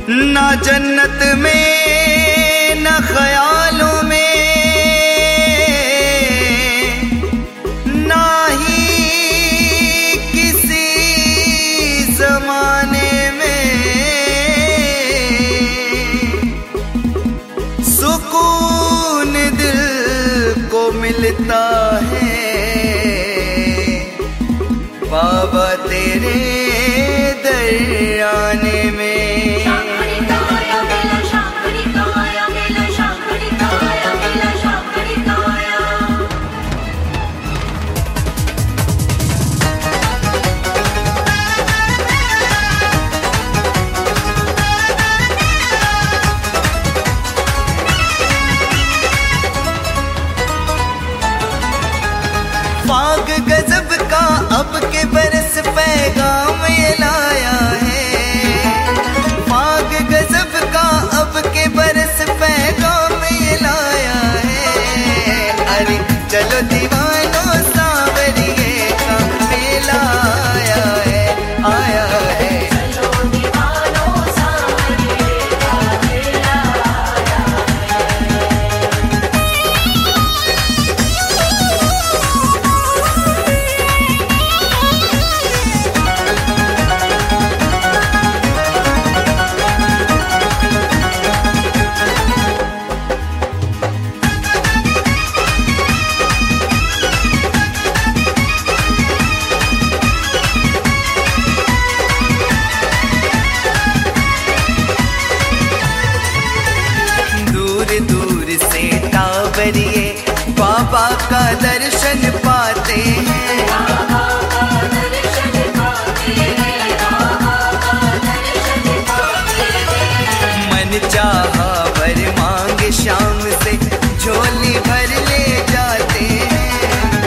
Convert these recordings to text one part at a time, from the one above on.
ना जन्नत में ना ख्यालों में, ना ही किसी जमाने में सुकून दिल को मिलता है बाबा तेरे दर आने में। फाग गजब का अब के बरस पैगाम ये लाया है, फाग गजब का अब के बरस पैगाम ये लाया है। अरे चलो दीवानों सांवरिए का मेला आया है, आया है। दूर से टावरिए बाबा का दर्शन पाते हैं, मन चाहा वर मांग शाम से झोली भर ले जाते हैं,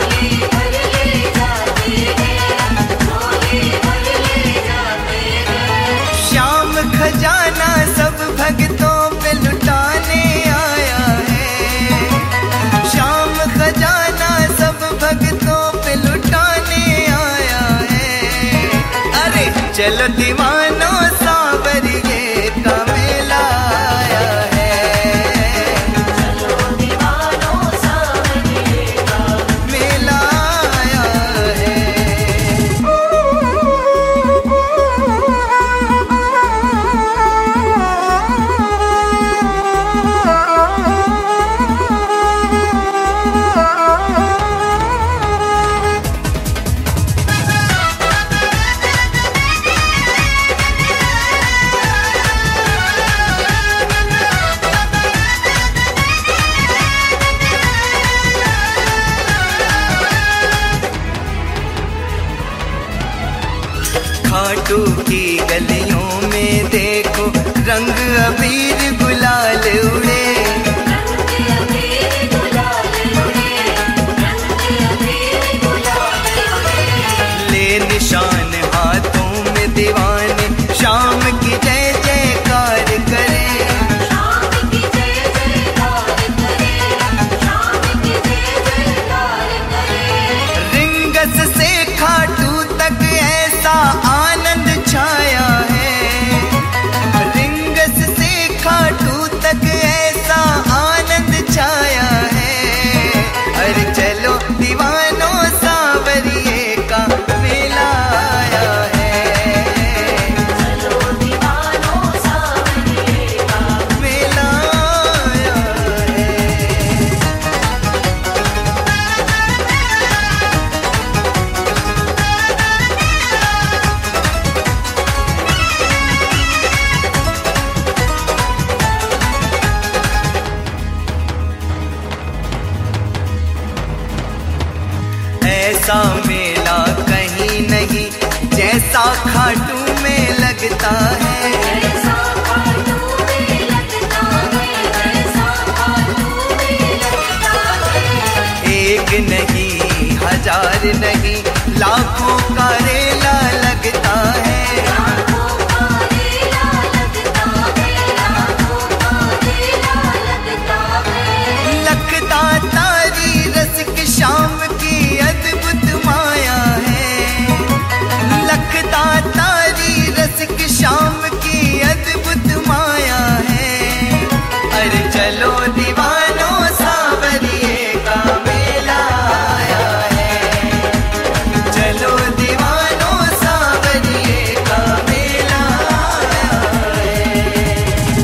श्याम खजाना सब भक्तों पे लुटाने आया है, श्याम खजाना सब भक्तों पे लुटाने आया है। अरे चलो दीवानों सांवरिए का मेला आया है, चलो दीवानों सांवरिए का मेला आया है। खाटू की गलियों में देखो रंग अबीर गुलाल उड़े, ले निशान हाथों में दीवाने शाम की जय जयकार करे, रिंगस से खाटू तक ऐसा आनंद छाया है, रिंगस से खाटू तक ऐसा आनंद छाया है। अरे चलो दीवानों सांवरिए का मेला आया है, चलो दीवानों सांवरिए का मेला आया है। ऐसा मेला कहीं नहीं जैसा खाटू में लगता है,